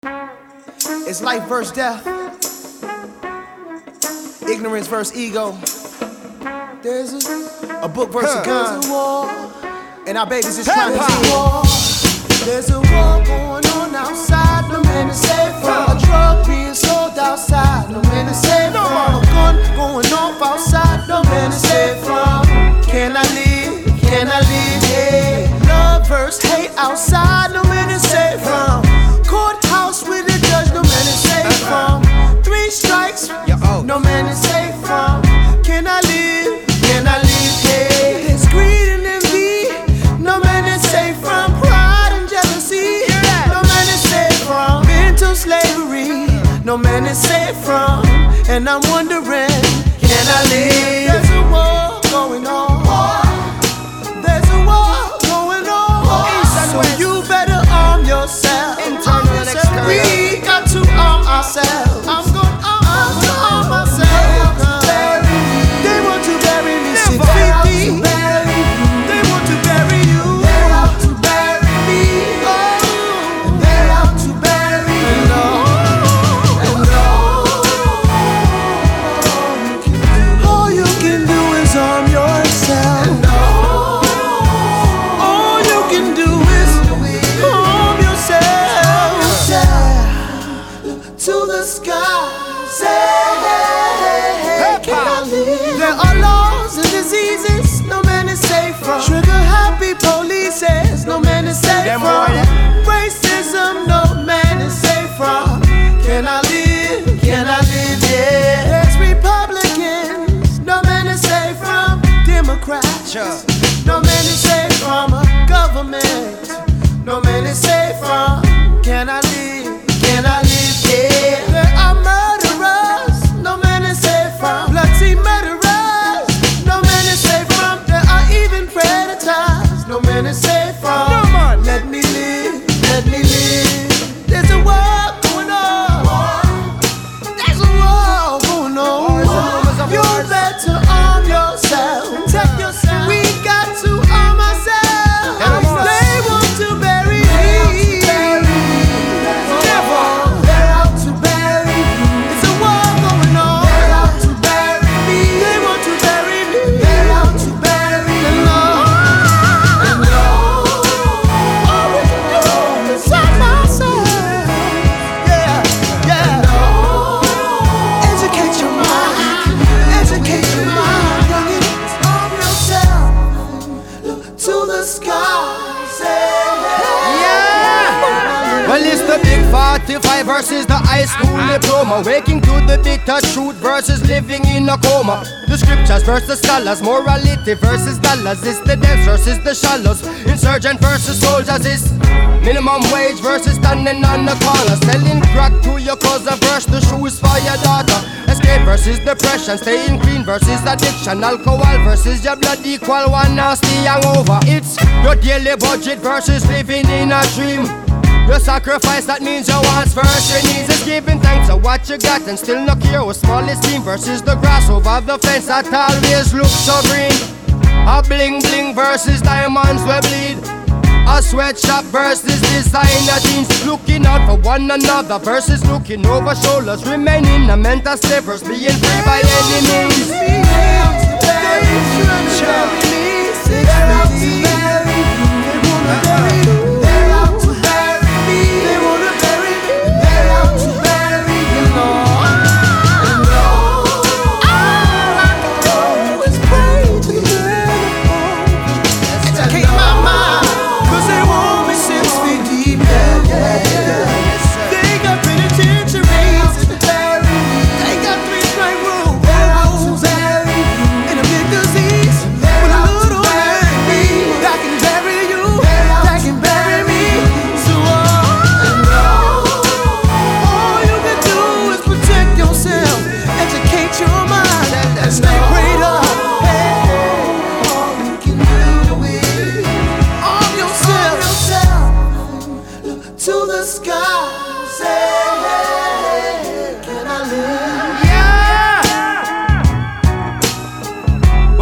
It's life versus death, ignorance versus ego. There's a book versus a gun, and our babies is trying to see war. There's a war going on outside, no man is safe from. A drug being sold outside, no man is safe from. A gun going off outside, no man is safe from. Can I live? Can I live? Yeah. Love versus hate outside, no man is safe from. Courthouse with a judge, no man is safe from. 3 strikes, no man is safe from. Can I live? Can I live? Yeah. There's greed and envy, no man is safe from. Pride and jealousy, no man is safe from. Mental slavery, no man is safe from. And I'm wondering, can I live? There's a war going on. There's a war going on. So you better arm yourself. Internal and external. We got to arm ourselves. I'm gonna arm myself. They want to bury me 6 feet deep. They want to bury you. They're out to bury me. Oh, they're out to bury me. All you can do is arm yourself. All you can do is arm yourself. To the sky, say, can I live? There are laws and diseases, no man is safe from. Trigger happy polices, no man is safe from. Racism, no man is safe from. Can I live? Can I live? Yeah. There's Republicans, no man is safe from. Democrats, no man is safe from. A government, no man is safe from. Can I live? Can I live? Yeah. There are murderers, no man is safe from. Bloody murderers, no man is safe from. There are even predators, no man is safe from. Let me live, let me live. There's a war going on. There's a war going on. You better arm yourself. Protect yourself. We got to arm ourselves. They want to bury me. Never. They're out to bury me. It's a war going on. They're out to bury me. They want to bury me. They're out to bury me. And all we can do is arm ourselves. Yeah, yeah. Educate your mind. Educate your mind. Youngins, arm yourself. Look to the sky. Say, Well, it's the big 45 versus the high school diploma. Waking to the bitter truth versus living in a coma. The scriptures versus scholars, morality versus dollars. It's the depths versus the shallows. Insurgent versus soldiers. It's minimum wage versus standing on the corner. Selling crack to your cousin versus the shoes for your daughter. Escape versus depression, staying clean versus addiction. Alcohol versus your blood equal one nasty hangover. It's your daily budget versus living in a dream. Your sacrifice, that means your wants first. Your needs is giving thanks to what you got and still no care what smallest team versus the grass over the fence that always looks so green. A bling bling versus diamonds we bleed. A sweatshop versus designer jeans. Looking out for one another versus looking over shoulders. Remaining a mental slave versus being free by any means.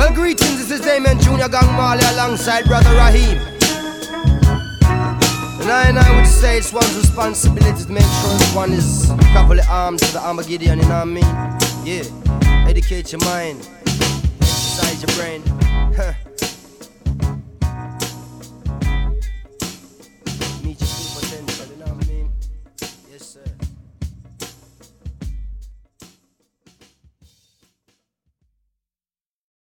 Junior Gang Marley alongside Brother Raheem. And I would say it's one's responsibility to make sure one is properly armed to the Armageddon, you know what I mean? Yeah, educate your mind, exercise your brain.